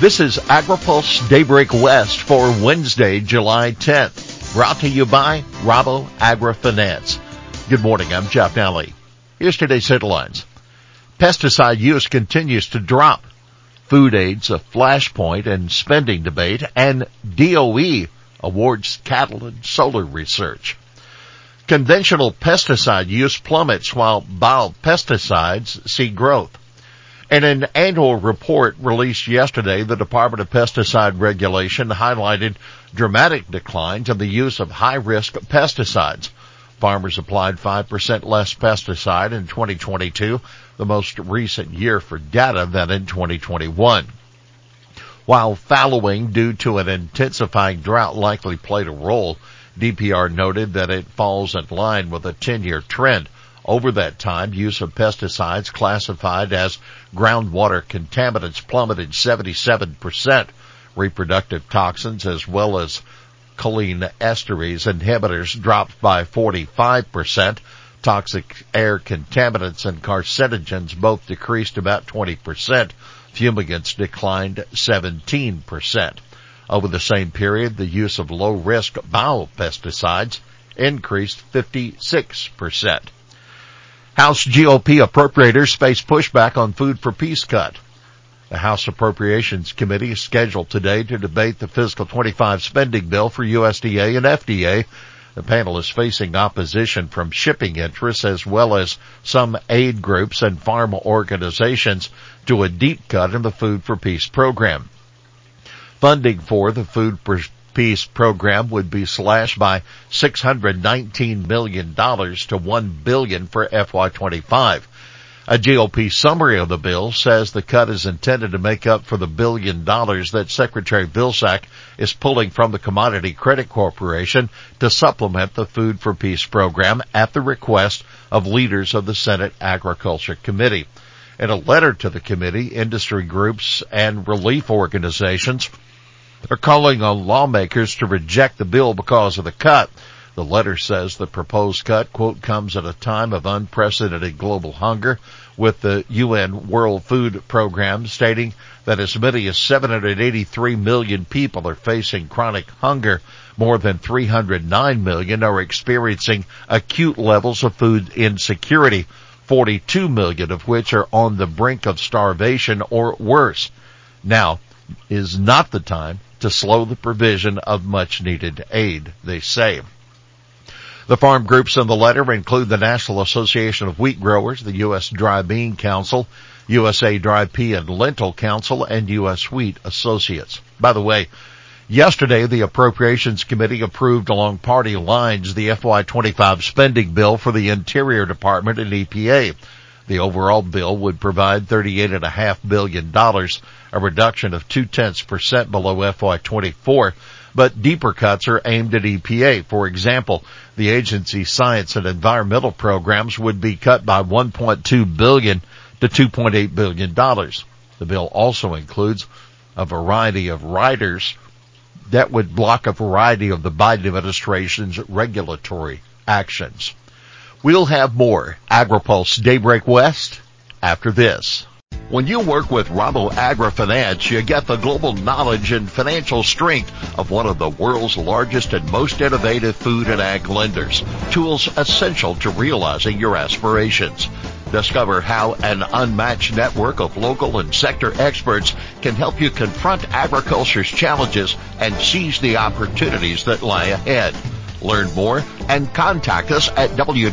This is AgriPulse Daybreak West for Wednesday, July 10th. Brought to you by Rabo AgriFinance. Good morning, I'm Jeff Nally. Here's today's headlines. Pesticide use continues to drop. Food aid's a flashpoint in spending debate, and DOE awards cattle and solar research. Conventional pesticide use plummets while biopesticides see growth. In an annual report released yesterday, the Department of Pesticide Regulation highlighted dramatic declines in the use of high-risk pesticides. Farmers applied 5% less pesticide in 2022, the most recent year for data, than in 2021. While fallowing due to an intensifying drought likely played a role, DPR noted that it falls in line with a 10-year trend. Over that time, use of pesticides classified as groundwater contaminants plummeted 77%. Reproductive toxins as well as choline esterase inhibitors dropped by 45%. Toxic air contaminants and carcinogens both decreased about 20%. Fumigants declined 17%. Over the same period, the use of low-risk biopesticides increased 56%. House GOP appropriators face pushback on Food for Peace cut. The House Appropriations Committee is scheduled today to debate the fiscal 25 spending bill for USDA and FDA. The panel is facing opposition from shipping interests as well as some aid groups and farm organizations to a deep cut in the Food for Peace program. Funding for the Food for Peace program would be slashed by $619 million to $1 billion for FY25. A GOP summary of the bill says the cut is intended to make up for the $1 billion that Secretary Vilsack is pulling from the Commodity Credit Corporation to supplement the Food for Peace program at the request of leaders of the Senate Agriculture Committee. In a letter to the committee, industry groups and relief organizations are calling on lawmakers to reject the bill because of the cut. The letter says the proposed cut, quote, comes at a time of unprecedented global hunger, with the UN World Food Program stating that as many as 783 million people are facing chronic hunger. More than 309 million are experiencing acute levels of food insecurity, 42 million of which are on the brink of starvation or worse. Now is not the time to slow the provision of much-needed aid, they say. The farm groups in the letter include the National Association of Wheat Growers, the U.S. Dry Bean Council, USA Dry Pea and Lentil Council, and U.S. Wheat Associates. By the way, yesterday the Appropriations Committee approved along party lines the FY25 spending bill for the Interior Department and EPA. The overall bill would provide $38.5 billion, a reduction of 0.2% below FY24, but deeper cuts are aimed at EPA. For example, the agency's science and environmental programs would be cut by $1.2 billion to $2.8 billion. The bill also includes a variety of riders that would block a variety of the Biden administration's regulatory actions. We'll have more AgriPulse Daybreak West after this. When you work with Rabo AgriFinance, you get the global knowledge and financial strength of one of the world's largest and most innovative food and ag lenders. Tools essential to realizing your aspirations. Discover how an unmatched network of local and sector experts can help you confront agriculture's challenges and seize the opportunities that lie ahead. Learn more and contact us at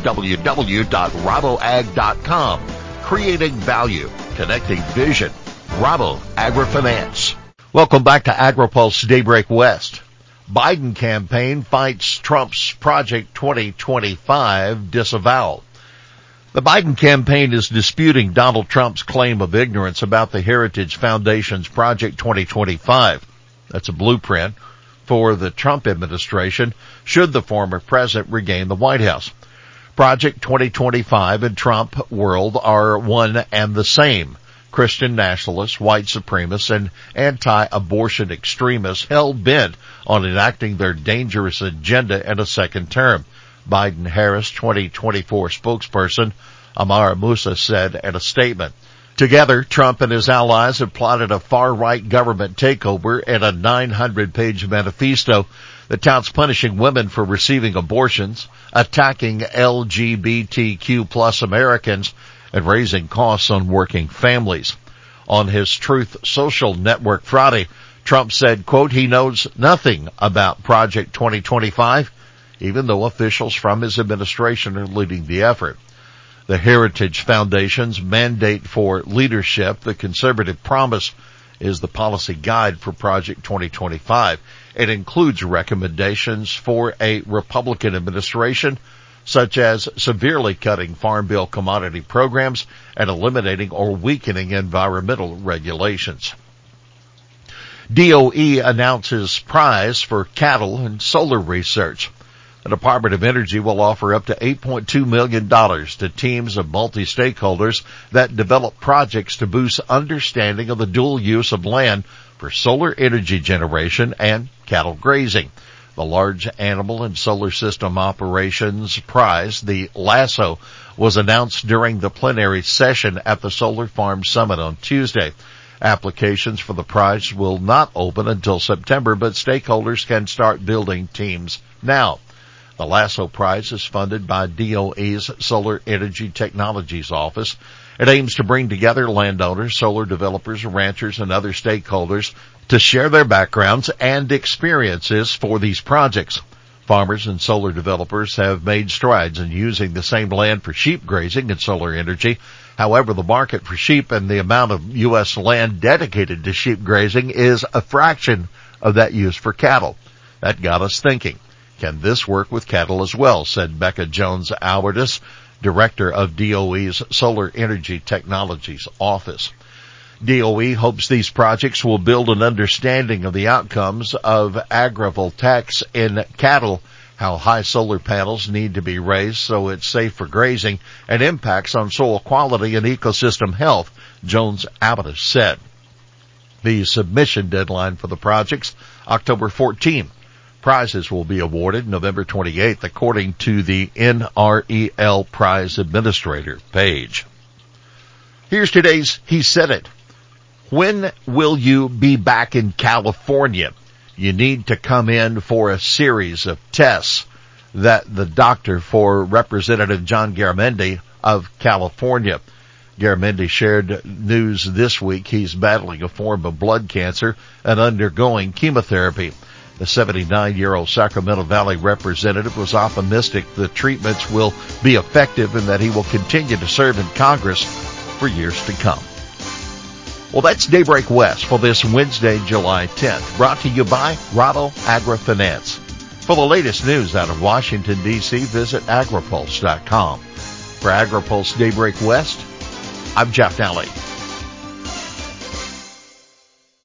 www.raboag.com. Creating value, connecting vision. Rabo AgriFinance. Welcome back to AgriPulse Daybreak West. Biden campaign fights Trump's Project 2025 disavowal. The Biden campaign is disputing Donald Trump's claim of ignorance about the Heritage Foundation's Project 2025. That's a blueprint for the Trump administration should the former president regain the White House. Project 2025 and Trump world are one and the same. Christian nationalists, white supremacists, and anti-abortion extremists hell-bent on enacting their dangerous agenda in a second term. Biden-Harris 2024 spokesperson Amara Musa said in a statement, Together, Trump and his allies have plotted a far-right government takeover and a 900-page manifesto that touts punishing women for receiving abortions, attacking LGBTQ plus Americans, and raising costs on working families. On his Truth Social network Friday, Trump said, quote, he knows nothing about Project 2025, even though officials from his administration are leading the effort. The Heritage Foundation's Mandate for Leadership, the Conservative Promise, is the policy guide for Project 2025. It includes recommendations for a Republican administration, such as severely cutting Farm Bill commodity programs and eliminating or weakening environmental regulations. DOE announces prize for cattle and solar research. The Department of Energy will offer up to $8.2 million to teams of multi-stakeholders that develop projects to boost understanding of the dual use of land for solar energy generation and cattle grazing. The Large Animal and Solar System Operations Prize, the LASSO, was announced during the plenary session at the Solar Farm Summit on Tuesday. Applications for the prize will not open until September, but stakeholders can start building teams now. The LASSO Prize is funded by DOE's Solar Energy Technologies Office. It aims to bring together landowners, solar developers, ranchers, and other stakeholders to share their backgrounds and experiences for these projects. Farmers and solar developers have made strides in using the same land for sheep grazing and solar energy. However, the market for sheep and the amount of U.S. land dedicated to sheep grazing is a fraction of that used for cattle. That got us thinking. Can this work with cattle as well, said Becca Jones-Alvarez, director of DOE's Solar Energy Technologies Office. DOE hopes these projects will build an understanding of the outcomes of agrivoltaics in cattle, how high solar panels need to be raised so it's safe for grazing, and impacts on soil quality and ecosystem health, Jones-Alvarez said. The submission deadline for the projects, October 14. Prizes will be awarded November 28th, according to the NREL Prize Administrator page. Here's today's He Said It. When will you be back in California? You need to come in for a series of tests that the doctor for Representative John Garamendi of California. Garamendi shared news this week. He's battling a form of blood cancer and undergoing chemotherapy. The 79-year-old Sacramento Valley representative was optimistic the treatments will be effective and that he will continue to serve in Congress for years to come. Well, that's Daybreak West for this Wednesday, July 10th, brought to you by Rabo Agri-Finance. For the latest news out of Washington, D.C., visit agripulse.com. For AgriPulse Daybreak West, I'm Jeff Nally.